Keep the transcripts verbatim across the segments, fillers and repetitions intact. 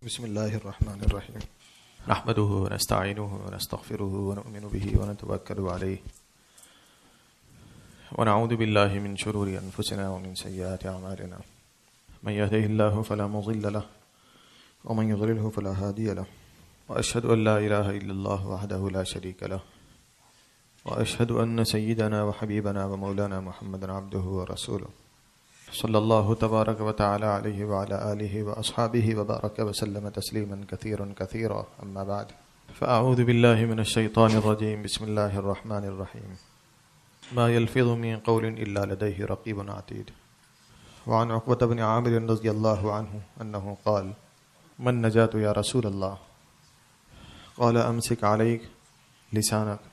بسم اللہ الرحمن الرحیم نحمده ونستعینه ونستغفره ونؤمن به ونتوکل علیہ ونعوذ باللہ من شرور انفسنا ومن سیئات اعمالنا من يهده الله فلا مضل له ومن يضلله فلا هادي له واشهد ان لا اله الا الله وحده لا شريك له واشهد ان سيدنا وحبيبنا ومولانا محمدا عبده ورسوله صلی اللہ تبارک و تعالی علیہ وعلى آلہ واصحابہ وبارک وسلم تسلیما کثیرا کثیرا اما بعد فاعوذ باللہ من الشیطان الرجیم بسم اللہ الرحمن الرحیم ما يلفظ من قول الا لدیہ رقیب عتید وعن عقبۃ بن عامر رضی اللہ عنہ انہ قال من نجات یا رسول اللہ قال امسک علیک لسانک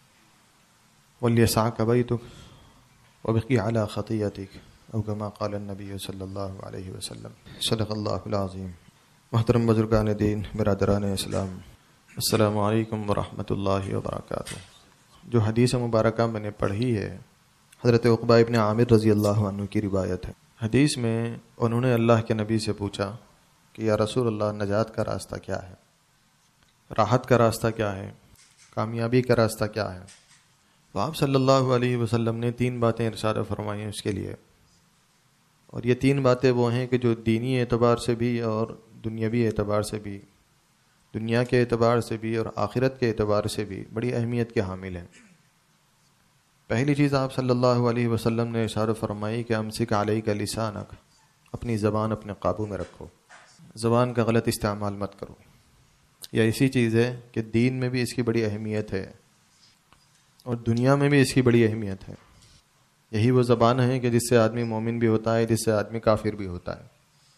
ولیسعک بیتک وبقی علی خطیئتک او کما قال النبی صلی اللہ علیہ وسلم صدق اللہ العظیم. محترم بزرگان دین، برادران اسلام، السلام علیکم ورحمۃ اللہ وبرکاتہ. جو حدیث مبارکہ میں نے پڑھی ہے حضرت عقبہ ابن عامر رضی اللہ عنہ کی روایت ہے. حدیث میں انہوں نے اللہ کے نبی سے پوچھا کہ یا رسول اللہ، نجات کا راستہ کیا ہے، راحت کا راستہ کیا ہے، کامیابی کا راستہ کیا ہے؟ تو آپ صلی اللہ علیہ وسلم نے تین باتیں ارشاد فرمائی ہیں اس کے لیے، اور یہ تین باتیں وہ ہیں کہ جو دینی اعتبار سے بھی اور دنیاوی اعتبار سے بھی، دنیا کے اعتبار سے بھی اور آخرت کے اعتبار سے بھی بڑی اہمیت کے حامل ہیں. پہلی چیز آپ صلی اللہ علیہ وسلم نے ارشاد فرمائی کہ امسک علیک لسانک، اپنی زبان اپنے قابو میں رکھو، زبان کا غلط استعمال مت کرو. یہ ایسی چیز ہے کہ دین میں بھی اس کی بڑی اہمیت ہے اور دنیا میں بھی اس کی بڑی اہمیت ہے. یہی وہ زبان ہے کہ جس سے آدمی مومن بھی ہوتا ہے، جس سے آدمی کافر بھی ہوتا ہے.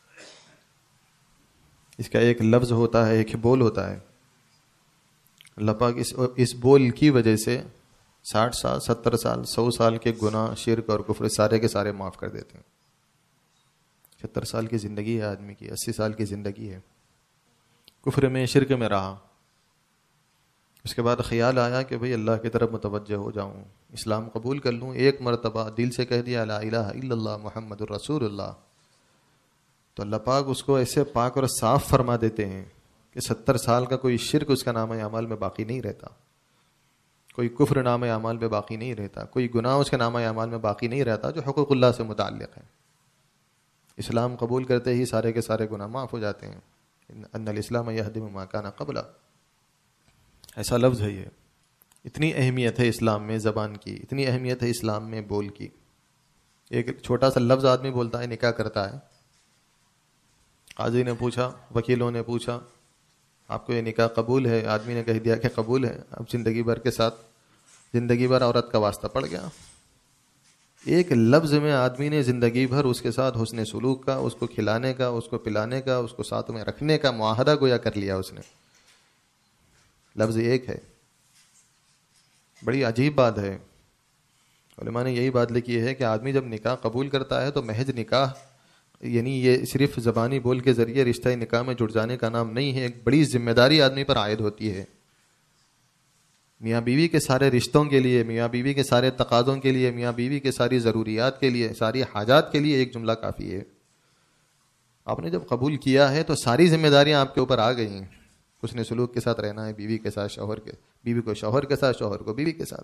اس کا ایک لفظ ہوتا ہے، ایک بول ہوتا ہے. اللہ پاک اس اس بول کی وجہ سے ساٹھ سال ستر سال سو سال کے گناہ، شرک اور کفر سارے کے سارے معاف کر دیتے ہیں. ستر سال کی زندگی ہے آدمی کی، اسی سال کی زندگی ہے، کفر میں شرک میں رہا. اس کے بعد خیال آیا کہ بھئی اللہ کی طرف متوجہ ہو جاؤں، اسلام قبول کر لوں. ایک مرتبہ دل سے کہہ دیا لا الہ الا اللہ محمد الرسول اللہ، تو اللہ پاک اس کو ایسے پاک اور صاف فرما دیتے ہیں کہ ستر سال کا کوئی شرک اس کا نام اعمال میں باقی نہیں رہتا، کوئی کفر نام اعمال میں باقی نہیں رہتا، کوئی گناہ اس کے نام اعمال میں باقی نہیں رہتا جو حقوق اللہ سے متعلق ہے. اسلام قبول کرتے ہی سارے کے سارے گناہ معاف ہو جاتے ہیں. ان الاسلام یہدم ما کان قبلہ، ایسا لفظ ہے. یہ اتنی اہمیت ہے اسلام میں زبان کی، اتنی اہمیت ہے اسلام میں بول کی. ایک چھوٹا سا لفظ آدمی بولتا ہے، نکاح کرتا ہے. قاضی نے پوچھا، وکیلوں نے پوچھا آپ کو یہ نکاح قبول ہے؟ آدمی نے کہہ دیا کہ قبول ہے. اب زندگی بھر کے ساتھ زندگی بھر عورت کا واسطہ پڑ گیا. ایک لفظ میں آدمی نے زندگی بھر اس کے ساتھ حسن سلوک کا، اس کو کھلانے کا، اس کو پلانے کا، اس کو ساتھ میں رکھنے کا معاہدہ گویا کر لیا اس نے. لفظ ایک ہے. بڑی عجیب بات ہے. علماء نے یہی بات لکھی ہے کہ آدمی جب نکاح قبول کرتا ہے تو محض نکاح یعنی یہ صرف زبانی بول کے ذریعے رشتہ نکاح میں جڑ جانے کا نام نہیں ہے. ایک بڑی ذمہ داری آدمی پر عائد ہوتی ہے. میاں بیوی کے سارے رشتوں کے لیے، میاں بیوی کے سارے تقاضوں کے لیے، میاں بیوی کے ساری ضروریات کے لیے، ساری حاجات کے لیے ایک جملہ کافی ہے. آپ نے جب قبول کیا ہے تو ساری ذمہ داریاں آپ کے اوپر آ گئی ہیں. حسن سلوک کے ساتھ رہنا ہے، بیوی کے ساتھ، شوہر کے بیوی کو شوہر کے ساتھ، شوہر کو بیوی کے ساتھ.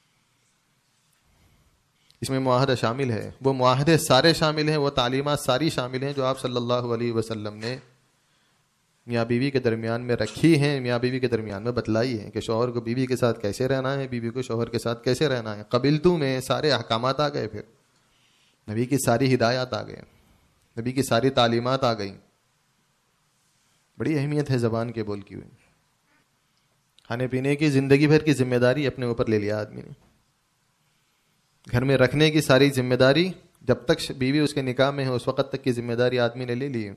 اس میں معاہدہ شامل ہے. وہ معاہدے سارے شامل ہیں، وہ تعلیمات ساری شامل ہیں جو آپ صلی اللہ علیہ وسلم نے میاں بیوی کے درمیان میں رکھی ہیں، میاں بیوی کے درمیان میں بتلائی ہیں کہ شوہر کو بیوی کے ساتھ کیسے رہنا ہے، بیوی کو شوہر کے ساتھ کیسے رہنا ہے. قبلتو میں سارے احکامات آ گئے. پھر نبی کی ساری ہدایات آ گئے، نبی کی ساری تعلیمات آ گئیں. بڑی اہمیت ہے زبان کے بول کی ہوئی. کھانے پینے کی زندگی بھر کی ذمہ داری اپنے اوپر لے لیا آدمی نے. گھر میں رکھنے کی ساری ذمہ داری جب تک بیوی اس کے نکاح میں ہے اس وقت تک کی ذمہ داری آدمی نے لے لی ہے.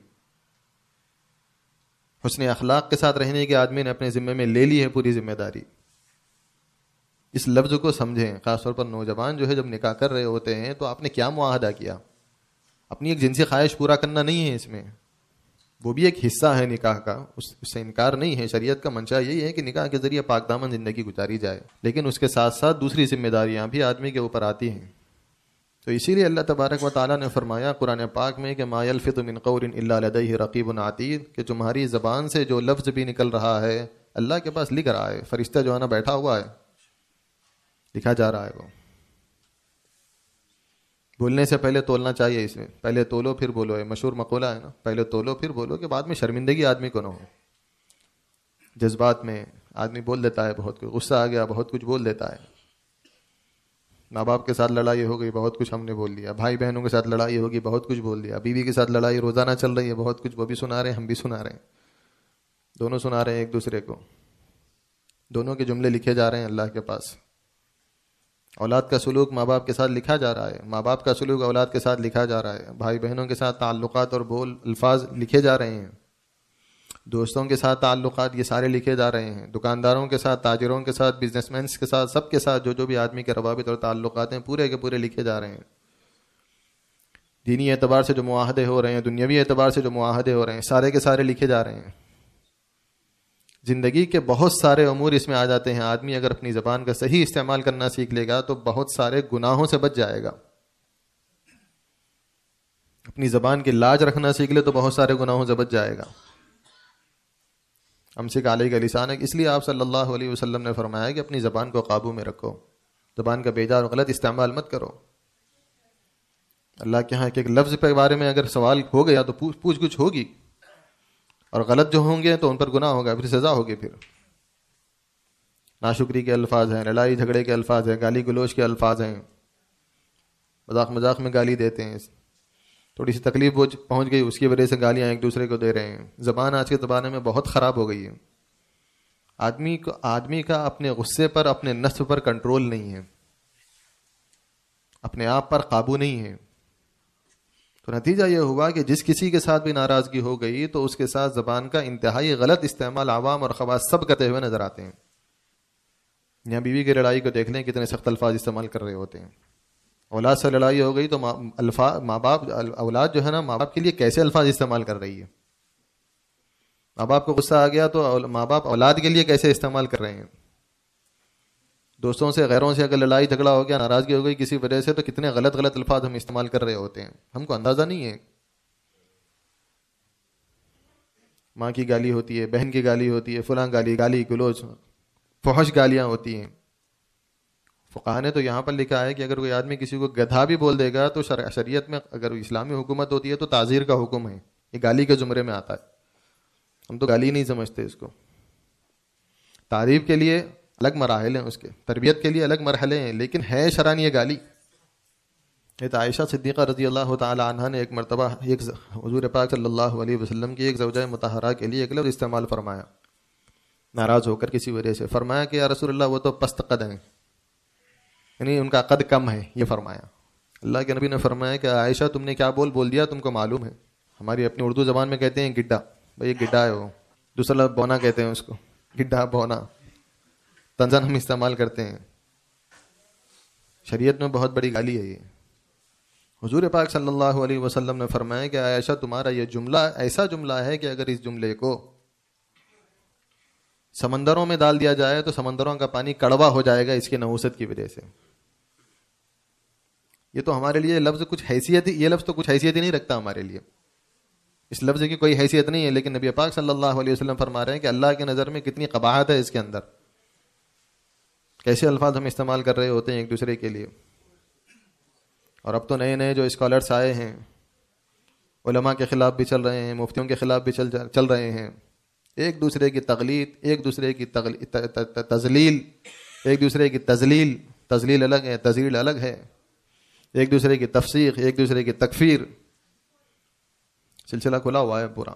حسن اخلاق کے ساتھ رہنے کی آدمی نے اپنے ذمہ میں لے لی ہے پوری ذمہ داری. اس لفظ کو سمجھیں. خاص طور پر نوجوان جو ہے جب نکاح کر رہے ہوتے ہیں تو آپ نے کیا معاہدہ کیا. اپنی ایک جنسی خواہش پورا کرنا نہیں ہے اس میں، وہ بھی ایک حصہ ہے نکاح کا، اس سے انکار نہیں ہے. شریعت کا منشا یہی ہے کہ نکاح کے ذریعے پاک دامن زندگی گزاری جائے، لیکن اس کے ساتھ ساتھ دوسری ذمہ داریاں بھی آدمی کے اوپر آتی ہیں. تو تو اسی لیے اللہ تبارک و تعالیٰ نے فرمایا قرآن پاک میں کہ ما یلفظ من قول الا لدیہ رقیب عتید، کہ تمہاری زبان سے جو لفظ بھی نکل رہا ہے اللہ کے پاس لکھ رہا ہے، فرشتہ جو ہے نا بیٹھا ہوا ہے، لکھا جا رہا ہے۔ وہ بولنے سے پہلے تولنا چاہیے، اس میں پہلے تولو پھر بولو، ہے مشہور مقولہ ہے نا، پہلے تولو پھر بولو، کہ بعد میں شرمندگی آدمی کو نہ ہو۔ جذبات میں آدمی بول دیتا ہے بہت کچھ، غصہ آ گیا بہت کچھ بول دیتا ہے، ماں باپ کے ساتھ لڑائی ہو گئی بہت کچھ ہم نے بول دیا، بھائی بہنوں کے ساتھ لڑائی ہوگی بہت کچھ بول دیا، بیوی کے ساتھ لڑائی روزانہ چل رہی ہے بہت کچھ، وہ بھی سنا رہے ہیں ہم بھی سنا رہے ہیں، دونوں سنا رہے ہیں ایک دوسرے کو، دونوں کے جملے لکھے جا رہے ہیں اللہ کے پاس۔ اولاد کا سلوک ماں باپ کے ساتھ لکھا جا رہا ہے، ماں باپ کا سلوک اولاد کے ساتھ لکھا جا رہا ہے، بھائی بہنوں کے ساتھ تعلقات اور بول الفاظ لکھے جا رہے ہیں، دوستوں کے ساتھ تعلقات یہ سارے لکھے جا رہے ہیں، دکانداروں کے ساتھ، تاجروں کے ساتھ، بزنس مینس کے ساتھ، سب کے ساتھ جو جو بھی آدمی کے روابط اور تعلقات ہیں پورے کے پورے لکھے جا رہے ہیں۔ دینی اعتبار سے جو معاہدے ہو رہے ہیں، دنیاوی اعتبار سے جو معاہدے ہو رہے ہیں، سارے کے سارے لکھے جا رہے ہیں۔ زندگی کے بہت سارے امور اس میں آ جاتے ہیں، آدمی اگر اپنی زبان کا صحیح استعمال کرنا سیکھ لے گا تو بہت سارے گناہوں سے بچ جائے گا۔ اپنی زبان کی لاج رکھنا سیکھ لے تو بہت سارے گناہوں سے بچ جائے گا۔ امسک علیک لسانک، اس لیے آپ صلی اللہ علیہ وسلم نے فرمایا کہ اپنی زبان کو قابو میں رکھو، زبان کا بیجا اور غلط استعمال مت کرو۔ اللہ کے ہاں ایک لفظ کے بارے میں اگر سوال ہو گیا تو پوچھ پوچھ گچھ ہوگی، اور غلط جو ہوں گے تو ان پر گناہ ہوگا، پھر سزا ہوگی۔ پھر ناشکری کے الفاظ ہیں، لڑائی جھگڑے کے الفاظ ہیں، گالی گلوچ کے الفاظ ہیں، مذاق مذاق میں گالی دیتے ہیں، تھوڑی سی تکلیف وہ پہنچ گئی اس کی وجہ سے گالیاں ایک دوسرے کو دے رہے ہیں۔ زبان آج کے زمانے میں بہت خراب ہو گئی ہے، آدمی کو آدمی کا اپنے غصے پر، اپنے نفس پر کنٹرول نہیں ہے، اپنے آپ پر قابو نہیں ہے، تو نتیجہ یہ ہوا کہ جس کسی کے ساتھ بھی ناراضگی ہو گئی تو اس کے ساتھ زبان کا انتہائی غلط استعمال عوام اور خواص سب کرتے ہوئے نظر آتے ہیں۔ یہاں بیوی کی لڑائی کو دیکھ لیں کتنے سخت الفاظ استعمال کر رہے ہوتے ہیں۔ اولاد سے لڑائی ہو گئی تو الفاظ ماں باپ اولاد جو ہے نا ماں باپ کے لیے کیسے الفاظ استعمال کر رہی ہے، ماں باپ کو غصہ آ گیا تو ماں باپ اولاد کے لیے کیسے استعمال کر رہے ہیں۔ دوستوں سے غیروں سے اگر لڑائی جھگڑا ہو گیا، ناراضگی ہو گئی کسی وجہ سے، تو کتنے غلط غلط الفاظ ہم استعمال کر رہے ہوتے ہیں، ہم کو اندازہ نہیں ہے۔ ماں کی گالی ہوتی ہے، بہن کی گالی ہوتی ہے، فلاں گالی گالی گلوچ فحش گالیاں ہوتی ہیں۔ فقہ نے تو یہاں پر لکھا ہے کہ اگر کوئی آدمی کسی کو گدھا بھی بول دے گا تو شریعت میں اگر اسلامی حکومت ہوتی ہے تو تعزیر کا حکم ہے، یہ گالی کے زمرے میں آتا ہے، ہم تو گالی نہیں سمجھتے اس کو۔ تعریف کے لیے الگ مراحل ہیں، اس کے تربیت کے لیے الگ مرحلے ہیں، لیکن ہے شران یہ گالی۔ یہ عائشہ صدیقہ رضی اللہ تعالی عنہا نے ایک مرتبہ ایک حضور پاک صلی اللہ علیہ وسلم کی ایک زوجہ مطہرہ کے لیے ایک لفظ استعمال فرمایا، ناراض ہو کر کسی وجہ سے، فرمایا کہ یا رسول اللہ وہ تو پست قد ہیں، یعنی ان کا قد کم ہے، یہ فرمایا۔ اللہ کے نبی نے فرمایا کہ عائشہ تم نے کیا بول بول دیا، تم کو معلوم ہے؟ ہماری اپنی اردو زبان میں کہتے ہیں گڈھا، بھائی یہ گڈھا ہے، وہ دوسرا لفظ بونا کہتے ہیں اس کو، گڈھا بونا طنزاً ہم استعمال کرتے ہیں، شریعت میں بہت بڑی گالی ہے یہ۔ حضور پاک صلی اللہ علیہ وسلم نے فرمایا کہ عائشہ تمہارا یہ جملہ ایسا جملہ ہے کہ اگر اس جملے کو سمندروں میں ڈال دیا جائے تو سمندروں کا پانی کڑوا ہو جائے گا اس کی نحوست کی وجہ سے۔ یہ تو ہمارے لیے لفظ کچھ حیثیت ہی یہ لفظ تو کچھ حیثیت ہی نہیں رکھتا ہمارے لیے، اس لفظ کی کوئی حیثیت نہیں ہے، لیکن نبی پاک صلی اللہ علیہ وسلم فرما رہے ہیں کہ اللہ کی نظر میں کتنی قباحت ہے اس کے اندر، کیسے الفاظ ہم استعمال کر رہے ہوتے ہیں ایک دوسرے کے لیے۔ اور اب تو نئے نئے جو اسکالرس آئے ہیں، علماء کے خلاف بھی چل رہے ہیں، مفتیوں کے خلاف بھی چل چل رہے ہیں، ایک دوسرے کی تغلیط، ایک دوسرے کی تذلیل، ایک دوسرے کی تذلیل تذلیل الگ ہے، تذلیل الگ ہے، ایک دوسرے کی تفسیق، ایک دوسرے کی تکفیر، سلسلہ کھلا ہوا ہے پورا۔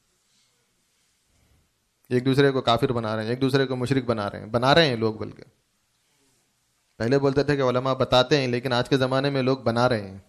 ایک دوسرے کو کافر بنا رہے ہیں، ایک دوسرے کو مشرک بنا رہے ہیں بنا رہے ہیں لوگ، بلکہ پہلے بولتے تھے کہ علماء بتاتے ہیں، لیکن آج کے زمانے میں لوگ بنا رہے ہیں۔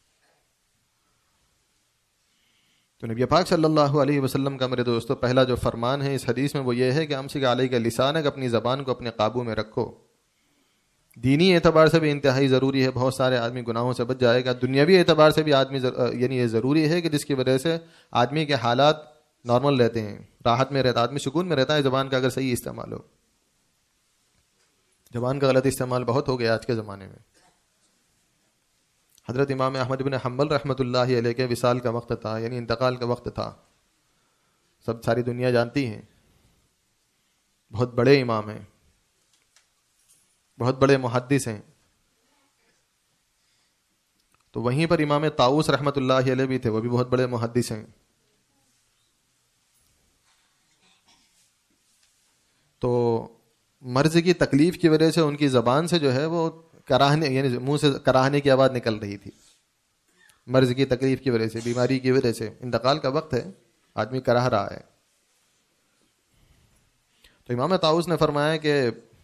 تو نبی پاک صلی اللہ علیہ وسلم کا میرے دوستو پہلا جو فرمان ہے اس حدیث میں وہ یہ ہے کہ امسک علیک لسانک، اپنی زبان کو اپنے قابو میں رکھو۔ دینی اعتبار سے بھی انتہائی ضروری ہے، بہت سارے آدمی گناہوں سے بچ جائے گا۔ دنیاوی اعتبار سے بھی آدمی یعنی یہ ضروری ہے کہ جس کی وجہ سے آدمی کے حالات نارمل رہتے ہیں، راحت میں رہتا، آدمی سکون میں رہتا ہے زبان کا اگر صحیح استعمال ہو۔ زبان کا غلط استعمال بہت ہو گیا آج کے زمانے میں۔ حضرت امام احمد بن حنبل رحمۃ اللہ علیہ کے وصال کا وقت تھا، یعنی انتقال کا وقت تھا، سب ساری دنیا جانتی ہیں، بہت بڑے امام ہیں، بہت بڑے محدث ہیں. تو وہیں پر امام طاؤس رحمۃ اللہ علیہ بھی تھے، وہ بھی بہت بڑے محدث ہیں. تو مرض کی تکلیف کی وجہ سے ان کی زبان سے جو ہے وہ کراہنے، یعنی منہ سے کراہنے کی آواز نکل رہی تھی. مرض کی تکلیف کی وجہ سے، بیماری کی وجہ سے، انتقال کا وقت ہے، آدمی کراہ رہا ہے. تو امام طاؤس نے فرمایا کہ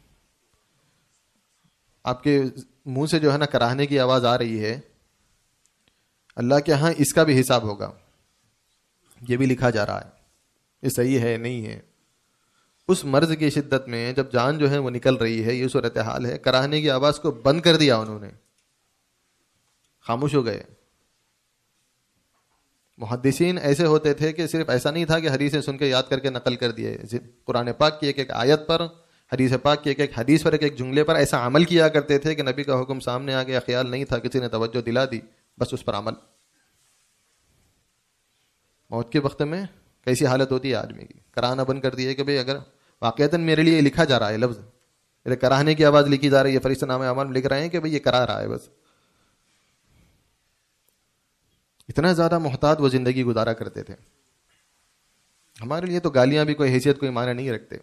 آپ کے منہ سے جو ہے نا کراہنے کی آواز آ رہی ہے، اللہ کے ہاں اس کا بھی حساب ہوگا، یہ بھی لکھا جا رہا ہے، یہ صحیح ہے نہیں ہے. اس مرض کی شدت میں جب جان جو ہے وہ نکل رہی ہے، یہ صورتحال ہے، کراہنے کی آواز کو بند کر دیا، انہوں نے خاموش ہو گئے. محدثین ایسے ہوتے تھے کہ صرف ایسا نہیں تھا کہ حدیثیں سن کے یاد کر کے نقل کر دیے، قرآن پاک کی ایک ایک آیت پر، حدیث پاک کی ایک ایک حدیث پر، ایک ایک جملے پر ایسا عمل کیا کرتے تھے کہ نبی کا حکم سامنے آ گیا، خیال نہیں تھا، کسی نے توجہ دلا دی، بس اس پر عمل. موت کے وقت میں کیسی حالت ہوتی ہے آدمی کی، کراہنا بند کر دیے کہ بھئی اگر واقعتاً میرے لیے لکھا جا رہا ہے، لفظ میرے کراہنے کی آواز لکھی جا رہی ہے، فرشتہ نامہ اعمال میں لکھ رہے ہیں کہ بھئی یہ کرا رہا ہے، بس اتنا زیادہ محتاط وہ زندگی گزارا کرتے تھے. ہمارے لیے تو گالیاں بھی کوئی حیثیت، کوئی معنی نہیں رکھتے.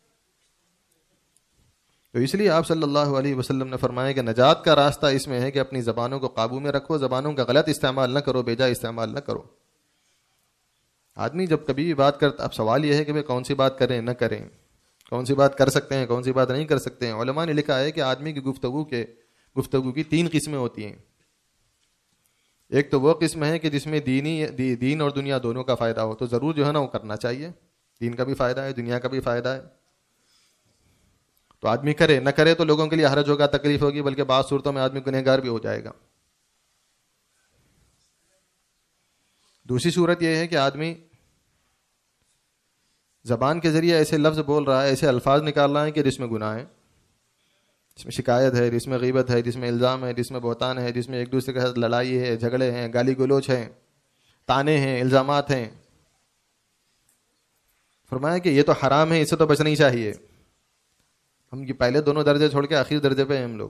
تو اس لیے آپ صلی اللہ علیہ وسلم نے فرمایا کہ نجات کا راستہ اس میں ہے کہ اپنی زبانوں کو قابو میں رکھو، زبانوں کا غلط استعمال نہ کرو، بیجا استعمال نہ کرو. آدمی جب کبھی بھی بات کرتا، اب سوال یہ ہے کہ کون سی بات کریں نہ کریں، کون سی بات کر سکتے ہیں، کون سی بات نہیں کر سکتے ہیں. علماء نے لکھا ہے کہ آدمی کی گفتگو کے گفتگو کی تین قسمیں ہوتی ہیں. ایک تو وہ قسم ہے کہ جس میں دینی دی, دین اور دنیا دونوں کا فائدہ ہو، تو ضرور جو ہے نا وہ کرنا چاہیے، دین کا بھی فائدہ ہے، دنیا کا بھی فائدہ ہے، تو آدمی کرے. نہ کرے تو لوگوں کے لیے حرج ہوگا، تکلیف ہوگی، بلکہ بعض صورتوں میں آدمی گنہگار بھی ہو جائے گا. دوسری صورت یہ ہے کہ آدمی زبان کے ذریعے ایسے لفظ بول رہا ہے، ایسے الفاظ نکال رہا ہے کہ جس میں گناہ ہے، جس میں شکایت ہے، جس میں غیبت ہے، جس میں الزام ہے، جس میں بہتان ہے، جس میں ایک دوسرے کے ساتھ لڑائی ہے، جھگڑے ہیں، گالی گلوچ ہیں، تانے ہیں، الزامات ہیں. فرمایا کہ یہ تو حرام ہے، اس سے تو بچنا ہی چاہیے. ہم یہ پہلے دونوں درجے چھوڑ کے آخری درجے پہ ہیں ہم لوگ.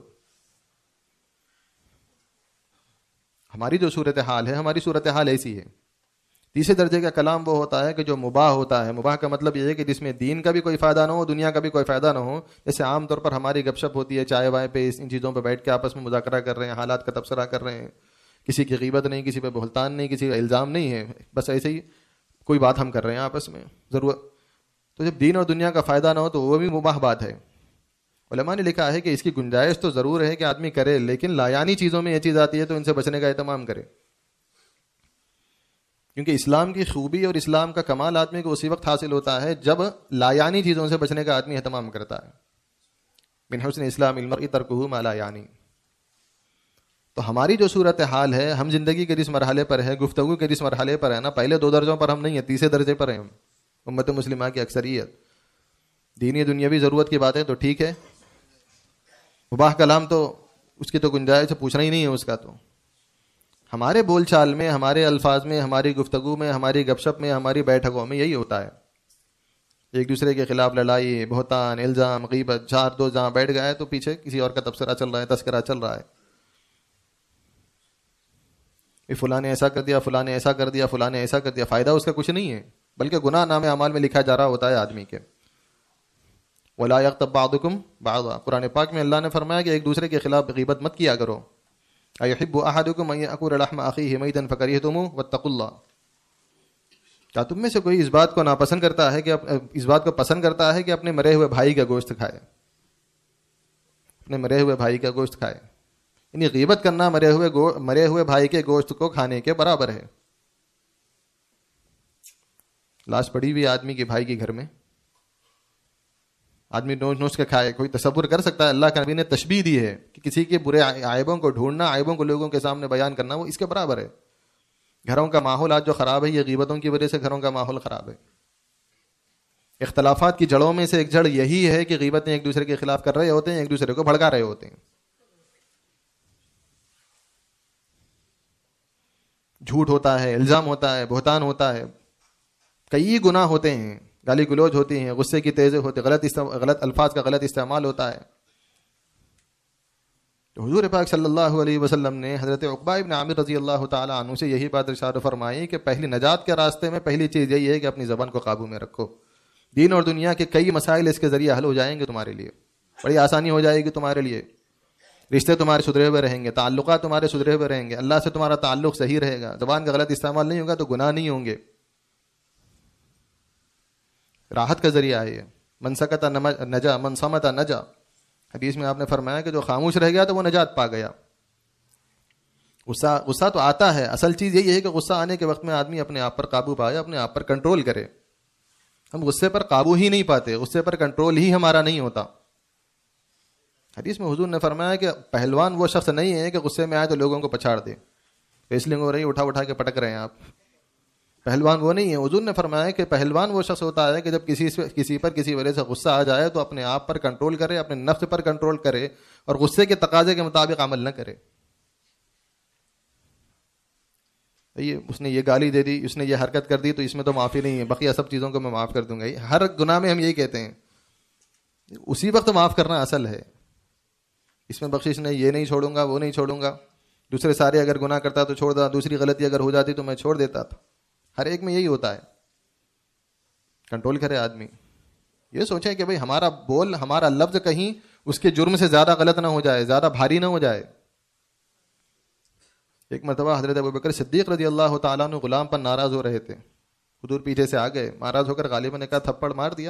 ہماری جو صورتحال ہے، ہماری صورتحال ایسی ہے. تیسرے درجے کا کلام وہ ہوتا ہے کہ جو مباح ہوتا ہے. مباح کا مطلب یہ ہے کہ جس میں دین کا بھی کوئی فائدہ نہ ہو، دنیا کا بھی کوئی فائدہ نہ ہو. جیسے عام طور پر ہماری گپ شپ ہوتی ہے چائے وائے پہ، ان چیزوں پہ بیٹھ کے آپس میں مذاکرہ کر رہے ہیں، حالات کا تبصرہ کر رہے ہیں، کسی کی غیبت نہیں، کسی پہ بہتان نہیں، کسی کا الزام نہیں ہے، بس ایسے ہی کوئی بات ہم کر رہے ہیں آپس میں ضرورت. تو جب دین اور دنیا کا فائدہ نہ ہو تو وہ بھی مباح بات ہے. علماء نے لکھا ہے کہ اس کی گنجائش تو ضرور ہے کہ آدمی کرے، لیکن لایانی چیزوں میں یہ چیز آتی ہے تو ان سے بچنے کا اہتمام کرے. کیونکہ اسلام کی خوبی اور اسلام کا کمال آدمی کو اسی وقت حاصل ہوتا ہے جب لایانی چیزوں سے بچنے کا آدمی اہتمام کرتا ہے. من حسن اسلام المرء ترکہ ما لا یعنی. تو ہماری جو صورت حال ہے، ہم زندگی کے جس مرحلے پر ہے، گفتگو کے جس مرحلے پر ہے نا، پہلے دو درجوں پر ہم نہیں ہیں، تیسرے درجے پر ہیں ہم، امت مسلمہ کی اکثریت. دینی دنیاوی ضرورت کی باتیں تو ٹھیک ہے، مباح کلام تو اس کی تو گنجائش پوچھنا ہی نہیں ہے اس کا. تو ہمارے بول چال میں، ہمارے الفاظ میں، ہماری گفتگو میں، ہماری گپ شپ میں، ہماری بیٹھکوں میں یہی ہوتا ہے. ایک دوسرے کے خلاف لڑائی، بہتان، الزام، غیبت، چار دو جہاں بیٹھ گئے تو پیچھے کسی اور کا تبصرہ چل رہا ہے، تذکرہ چل رہا ہے، فلاں نے ایسا کر دیا، فلاں نے ایسا کر دیا، فلاں نے ایسا کر دیا. فائدہ اس کا کچھ نہیں ہے، بلکہ گناہ نام اعمال میں لکھا جا رہا ہوتا ہے آدمی کے. وَلَا يَغْتَبْ بَعْضُكُمْ بَعْضًا. قرآن پاک میں اللہ نے فرمایا کہ ایک دوسرے کے خلاف غیبت مت کیا کرو. أَيُحِبُّ أَحَدُكُمْ أَن يَأْكُلَ لَحْمَ أَخِيهِ مَيْتًا فَكَرِهْتُمُوهُ وَاتَّقُوا اللَّهَ. کیا تم میں سے کوئی اس بات کو ناپسند کرتا ہے کہ اس بات کو پسند کرتا ہے کہ اپنے مرے ہوئے بھائی کا گوشت کھائے، اپنے مرے ہوئے بھائی کا گوشت کھائے؟ یعنی غیبت کرنا مرے ہوئے گو مرے ہوئے بھائی کے گوشت کو کھانے کے برابر ہے. لاش پڑی ہوئی آدمی کے بھائی کے گھر میں آدمی نوچ نوچ کے کھائے، کوئی تصور کر سکتا ہے؟ اللہ کے نبی نے تشبیہ دی ہے کہ کسی کے برے عیبوں کو ڈھونڈنا، عیبوں کو لوگوں کے سامنے بیان کرنا، وہ اس کے برابر ہے. گھروں کا ماحول آج جو خراب ہے، یہ غیبتوں کی وجہ سے گھروں کا ماحول خراب ہے. اختلافات کی جڑوں میں سے ایک جڑ یہی ہے کہ غیبتیں ایک دوسرے کے خلاف کر رہے ہوتے ہیں، ایک دوسرے کو بھڑکا رہے ہوتے ہیں. جھوٹ ہوتا ہے، الزام ہوتا ہے، بہتان ہوتا ہے، کئی گناہ ہوتے ہیں، گالی گلوچ ہوتی ہیں، غصے کی تیزیں ہوتے، غلط غلط الفاظ کا غلط استعمال ہوتا ہے. تو حضور پاک صلی اللہ علیہ وسلم نے حضرت عقبہ ابن عامر رضی اللہ تعالی عنہ سے یہی بات ارشاد فرمائی کہ پہلی نجات کے راستے میں پہلی چیز یہی ہے کہ اپنی زبان کو قابو میں رکھو. دین اور دنیا کے کئی مسائل اس کے ذریعے حل ہو جائیں گے تمہارے لیے، بڑی آسانی ہو جائے گی تمہارے لیے. رشتے تمہارے سدھرے ہوئے رہیں گے، تعلقات تمہارے سدھرے ہوئے رہیں گے، اللہ سے تمہارا تعلق صحیح رہے گا، زبان کا غلط استعمال نہیں ہوگا تو گناہ نہیں ہوں گے. راحت کا ذریعہ ہے یہ. من سکت نجا، من صمت نجا. حدیث میں آپ نے فرمایا کہ جو خاموش رہ گیا تو وہ نجات پا گیا. غصہ غصہ تو آتا ہے، اصل چیز یہی ہے کہ غصہ آنے کے وقت میں آدمی اپنے آپ پر قابو پائے، اپنے آپ پر کنٹرول کرے. ہم غصے پر قابو ہی نہیں پاتے، غصے پر کنٹرول ہی ہمارا نہیں ہوتا. حدیث میں حضور نے فرمایا کہ پہلوان وہ شخص نہیں ہے کہ غصے میں آئے تو لوگوں کو پچھاڑ دے، ریسلنگ ہو رہی اٹھا اٹھا کے پٹک رہے ہیں آپ. پہلوان وہ نہیں ہے. حضور نے فرمایا کہ پہلوان وہ شخص ہوتا ہے کہ جب کسی کسی پر کسی وجہ سے غصہ آ جائے تو اپنے آپ پر کنٹرول کرے، اپنے نفس پر کنٹرول کرے اور غصے کے تقاضے کے مطابق عمل نہ کرے. یہ اس نے یہ گالی دے دی، اس نے یہ حرکت کر دی تو اس میں تو معافی نہیں ہے، بقیہ سب چیزوں کو میں معاف کر دوں گا. ہر گناہ میں ہم یہی کہتے ہیں، اسی وقت معاف کرنا اصل ہے. اس میں بخشش نہیں، یہ نہیں چھوڑوں گا، وہ نہیں چھوڑوں گا. دوسرے سارے اگر گناہ کرتا تو چھوڑ دا، دوسری غلطی اگر ہو جاتی تو میں چھوڑ دیتا تھا. ہر ایک میں یہی ہوتا ہے. کنٹرول کرے آدمی. یہ سوچیں کہ بھئی ہمارا بول، ہمارا لفظ کہیں اس کے جرم سے زیادہ غلط نہ ہو جائے، زیادہ بھاری نہ ہو جائے. ایک مرتبہ حضرت ابوبکر صدیق رضی اللہ تعالیٰ عنہ غلام پر ناراض ہو رہے تھے. حضور پیچھے سے آ گئے، ناراض ہو کر غالباً نے کہا تھپڑ مار دیا.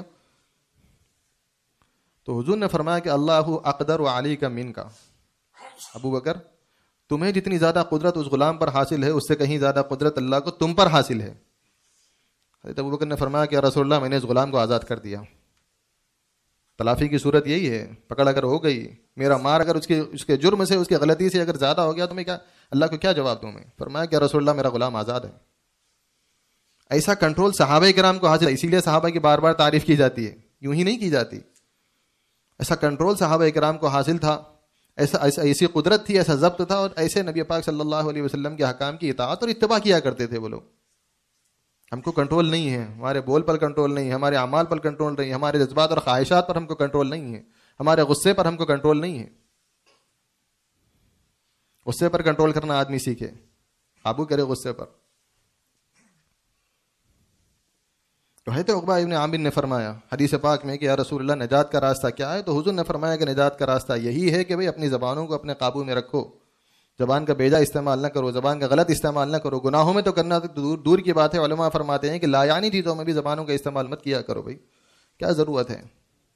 تو حضور نے فرمایا کہ اللہ اقدر علی کا من کا. ابو بکر تمہیں جتنی زیادہ قدرت اس غلام پر حاصل ہے اس سے کہیں زیادہ قدرت اللہ کو تم پر حاصل ہے. حضرت ابو بکر نے فرمایا کہ رسول اللہ میں نے اس غلام کو آزاد کر دیا. تلافی کی صورت یہی ہے، پکڑ اگر ہو گئی، میرا مار اگر اس کے اس کے جرم سے، اس کی غلطی سے اگر زیادہ ہو گیا تو میں کیا اللہ کو کیا جواب دوں میں؟ فرمایا کہ رسول اللہ میرا غلام آزاد ہے. ایسا کنٹرول صحابہ کرام کو حاصل ہے، اسی لیے صحابہ کی بار بار تعریف کی جاتی ہے، یوں ہی نہیں کی جاتی. ایسا کنٹرول صحابہ کرام کو حاصل تھا، ایسا ایسی قدرت تھی، ایسا ضبط تھا، اور ایسے نبی پاک صلی اللہ علیہ وسلم کے احکام کی اطاعت اور اتباع کیا کرتے تھے وہ لوگ. ہم کو کنٹرول نہیں ہے، ہمارے بول پر کنٹرول نہیں، ہمارے اعمال پر کنٹرول نہیں، ہمارے جذبات اور خواہشات پر ہم کو کنٹرول نہیں ہے، ہمارے غصے پر ہم کو کنٹرول نہیں ہے. غصے پر کنٹرول کرنا آدمی سیکھے، قابو کرے غصے پر. تو حضرت عقبہ ابن عامر نے فرمایا حدیث پاک میں کہ یا رسول اللہ نجات کا راستہ کیا ہے؟ تو حضور نے فرمایا کہ نجات کا راستہ یہی ہے کہ بھئی اپنی زبانوں کو اپنے قابو میں رکھو، زبان کا بیجا استعمال نہ کرو، زبان کا غلط استعمال نہ کرو. گناہوں میں تو کرنا دور دور کی بات ہے، علماء فرماتے ہیں کہ لا یعنی چیزوں میں بھی زبانوں کا استعمال مت کیا کرو. بھائی کیا ضرورت ہے؟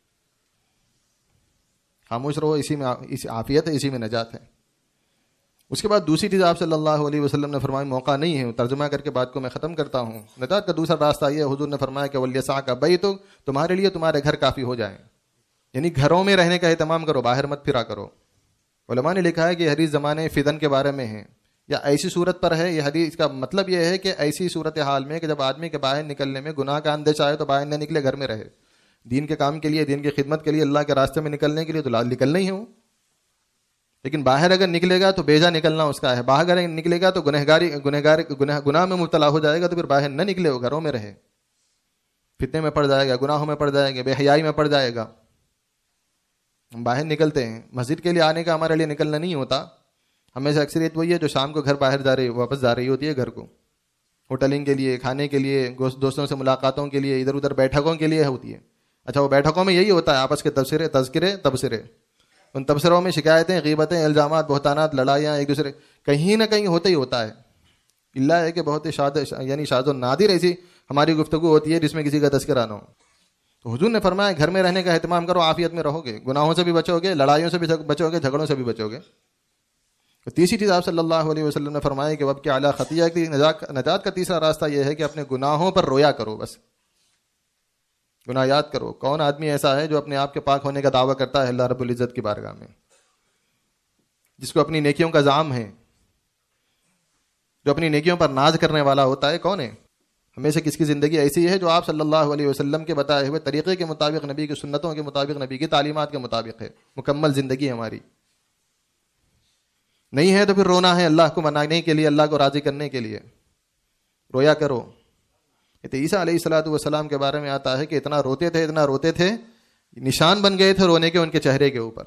خاموش رہو، اسی میں اسی عافیت ہے، اسی میں نجات ہے. اس کے بعد دوسری چیز آپ صلی اللہ علیہ وسلم نے فرمایا، موقع نہیں ہے، ترجمہ کر کے بات کو میں ختم کرتا ہوں. نجات کا دوسرا راستہ یہ ہے، حضور نے فرمایا کہ وَلْيَسَعْكَ بَيْتُكَ، تمہارے لیے تمہارے گھر کافی ہو جائیں. یعنی گھروں میں رہنے کا اہتمام کرو، باہر مت پھرا کرو. علماء نے لکھا ہے کہ یہ حدیث زمانے فتن کے بارے میں ہے یا ایسی صورت پر ہے. یہ حدیث کا مطلب یہ ہے کہ ایسی صورت حال میں کہ جب آدمی کے باہر نکلنے میں گناہ کا اندیشہ آئے تو باہر نہ نکلے، گھر میں رہے. دین کے کام کے لیے، دین کی خدمت کے لیے، اللہ کے راستے میں نکلنے کے لیے تو نکلنا ہی ہوں. لیکن باہر اگر نکلے گا تو بیجا نکلنا اس کا ہے. باہر اگر نکلے گا تو گنہگاری گنہگاری گناہ میں مبتلا ہو جائے گا. تو پھر باہر نہ نکلے، وہ گھروں میں رہے. فتنے میں پڑ جائے گا، گناہوں میں پڑ جائے گا، بے حیائی میں پڑ جائے گا. ہم باہر نکلتے ہیں، مسجد کے لیے آنے کا ہمارے لیے نکلنا نہیں ہوتا. ہمیں سے اکثریت وہی ہے جو شام کو گھر باہر جا رہی واپس جا رہی ہوتی ہے گھر کو، ہوٹلنگ کے لیے، کھانے کے لیے، دوستوں سے ملاقاتوں کے لیے، ادھر ادھر بیٹھکوں کے لیے ہوتی ہے. اچھا، وہ بیٹھکوں میں یہی ہوتا ہے، آپس کے تبصرے تذکرے تبصرے. ان تبصروں میں شکایتیں، غیبتیں، الزامات، بہتانات، لڑائیاں ایک دوسرے کہیں نہ کہیں ہوتا ہی ہوتا ہے. اللہ ہے کہ بہت ہی شاد یعنی شاذ و نادر ایسی ہماری گفتگو ہوتی ہے جس میں کسی کا تذکرہ نہ ہو. تو حضور نے فرمایا گھر میں رہنے کا اہتمام کرو، عافیت میں رہو گے، گناہوں سے بھی بچو گے، لڑائیوں سے بھی بچو گے، جھگڑوں سے بھی بچو گے. تو تیسری چیز آپ صلی اللہ علیہ وسلم نے فرمایا کہ وب کے اعلیٰ خطیہ کی نجات کا تیسرا راستہ یہ ہے کہ اپنے گناہوں پر رویا کرو. بس گناہ یاد کرو. کون آدمی ایسا ہے جو اپنے آپ کے پاک ہونے کا دعویٰ کرتا ہے اللہ رب العزت کی بارگاہ میں، جس کو اپنی نیکیوں کا زعم ہے، جو اپنی نیکیوں پر ناز کرنے والا ہوتا ہے؟ کون ہے؟ ہمیں سے کس کی زندگی ایسی ہے جو آپ صلی اللہ علیہ وسلم کے بتائے ہوئے طریقے کے مطابق، نبی کی سنتوں کے مطابق، نبی کی تعلیمات کے مطابق ہے؟ مکمل زندگی ہماری. نہیں ہے تو پھر رونا ہے اللہ کو منانے کے لیے, اللہ کو راضی کرنے کے لیے, رویا کرو. تو عیسیٰ علیہ الصلوۃ والسلام کے بارے میں آتا ہے کہ اتنا روتے تھے اتنا روتے تھے نشان بن گئے تھے رونے کے ان کے چہرے کے اوپر,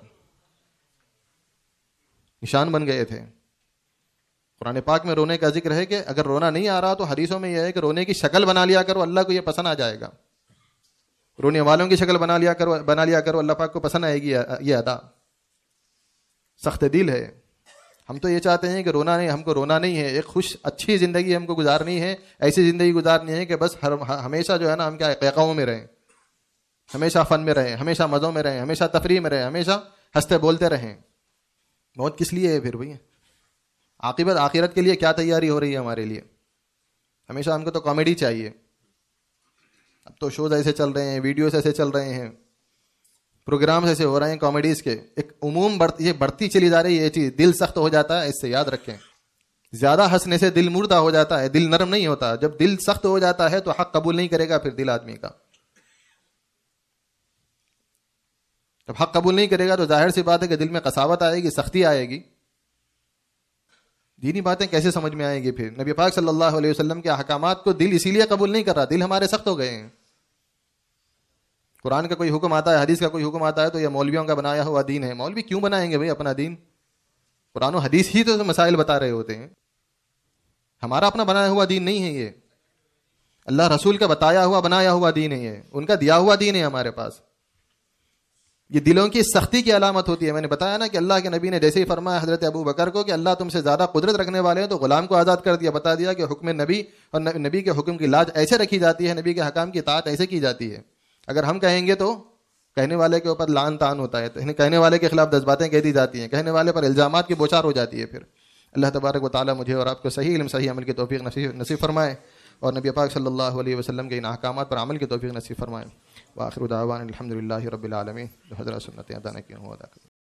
نشان بن گئے تھے. قرآن پاک میں رونے کا ذکر ہے کہ اگر رونا نہیں آ رہا تو حدیثوں میں یہ ہے کہ رونے کی شکل بنا لیا کرو, اللہ کو یہ پسند آ جائے گا. رونے والوں کی شکل بنا لیا کرو بنا لیا کرو اللہ پاک کو پسند آئے گی یہ ادا. سخت دل ہے. ہم تو یہ چاہتے ہیں کہ رونا نہیں, ہم کو رونا نہیں ہے, ایک خوش اچھی زندگی ہم کو گزارنی ہے. ایسی زندگی گزارنی ہے کہ بس ہر ہمیشہ جو ہے نا ہم کیا قیقاؤں میں رہیں, ہمیشہ فن میں رہیں, ہمیشہ مزوں میں رہیں, ہمیشہ تفریح میں رہیں, ہمیشہ ہنستے بولتے رہیں. موت کس لیے ہے پھر بھائی؟ عاقبت آخرت کے لیے کیا تیاری ہو رہی ہے ہمارے لیے؟ ہمیشہ ہم کو تو کامیڈی چاہیے. اب تو شوز ایسے چل رہے ہیں, ویڈیوز ایسے چل رہے ہیں, پروگرامز ایسے ہو رہے ہیں کامیڈیز کے, ایک عموم بڑھ یہ بڑھتی چلی جا رہی ہے یہ چیز. دل سخت ہو جاتا ہے, اس سے یاد رکھیں. زیادہ ہنسنے سے دل مردہ ہو جاتا ہے, دل نرم نہیں ہوتا. جب دل سخت ہو جاتا ہے تو حق قبول نہیں کرے گا پھر دل آدمی کا. جب حق قبول نہیں کرے گا تو ظاہر سی بات ہے کہ دل میں قساوت آئے گی, سختی آئے گی. دینی باتیں کیسے سمجھ میں آئیں گی پھر؟ نبی پاک صلی اللہ علیہ وسلم کے احکامات کو دل اسی لیے قبول نہیں کر رہا, دل ہمارے سخت ہو گئے ہیں. قرآن کا کوئی حکم آتا ہے, حدیث کا کوئی حکم آتا ہے تو یہ مولویوں کا بنایا ہوا دین ہے. مولوی کیوں بنائیں گے بھائی اپنا دین؟ قرآن و حدیث ہی تو مسائل بتا رہے ہوتے ہیں. ہمارا اپنا بنایا ہوا دین نہیں ہے یہ, اللہ رسول کا بتایا ہوا بنایا ہوا دین ہے یہ, ان کا دیا ہوا دین ہے ہمارے پاس. یہ دلوں کی سختی کی علامت ہوتی ہے. میں نے بتایا نا کہ اللہ کے نبی نے جیسے ہی فرمایا حضرت ابو بکر کو کہ اللہ تم سے زیادہ قدرت رکھنے والے ہیں تو غلام کو آزاد کر دیا, بتا دیا کہ حکم نبی اور نبی کے حکم کی لاج ایسے رکھی جاتی ہے, نبی کے حکام کی اطاعت ایسے کی جاتی ہے. اگر ہم کہیں گے تو کہنے والے کے اوپر لعن طعن ہوتا ہے, کہنے والے کے خلاف دس باتیں کہہ دی جاتی ہیں, کہنے والے پر الزامات کی بوچھار ہو جاتی ہے. پھر اللہ تبارک و تعالیٰ مجھے اور آپ کو صحیح علم صحیح عمل کی توفیق نصیب فرمائے اور نبی پاک صلی اللہ علیہ وسلم کے ان احکامات پر عمل کی توفیق نصیب فرمائے. وآخر دعوانا الحمد للہ رب العالمین. جو حضرات سنتیں ادا نہ کی ہوں ادا کریں.